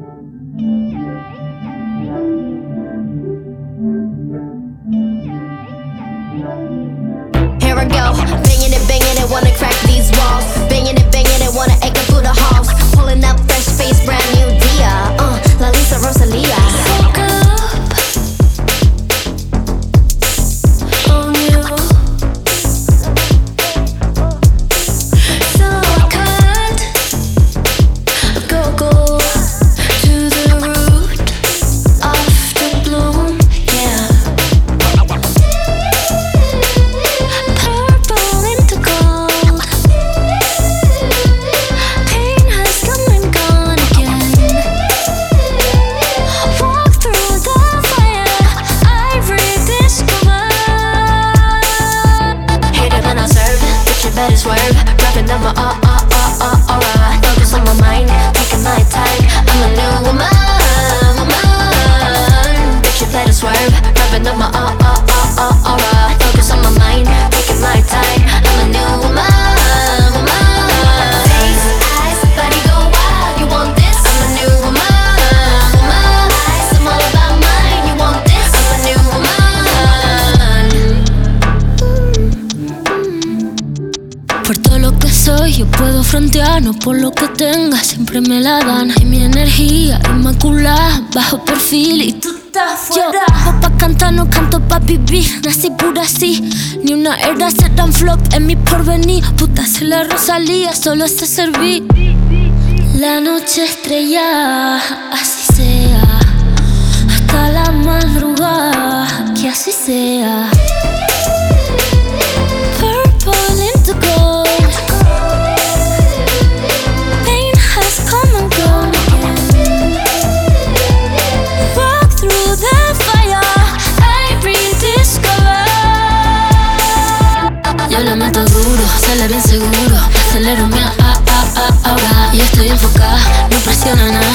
Here I go, banging it, wanna crack these walls. Banging it, wanna echo through the halls. Pulling up fresh face, brand new Dia. La Lisa Rosalia. Woke up on you, so I cut go to the root of the bloom, yeah. Purple into gold. Pain has come and gone again. Walk through the fire, I rediscover. Hater than I serve, but you better swerve. Rapping down my aura. Focus on my mind, taking my time. I'm a new woman. But you better swerve. Rapping down my aura. Focus on my mind, taking my time. I'm a new woman. Face, eyes, body go wild. You want this? I'm a new woman. Eyes, I'm all about mine. You want this? I'm a new woman. Por todo lo que soy, yo puedo frontear, no por lo que tenga, siempre me la dan. Y mi energía inmaculada, bajo perfil y tú estás fuera. Yo bajo pa' cantar, no canto pa' vivir, nací pura así. Ni una era se dan flop en mi porvenir. Puta, soy la Rosalía, solo sé servir. La noche estrellada, así sea. Hasta la madrugada, que así sea. Purple into gold. Pain has come and gone again. Walk through the fire, I rediscover. Yo le meto duro, sale bien seguro. Acelero mi ahora y estoy enfocada, no presiona nada.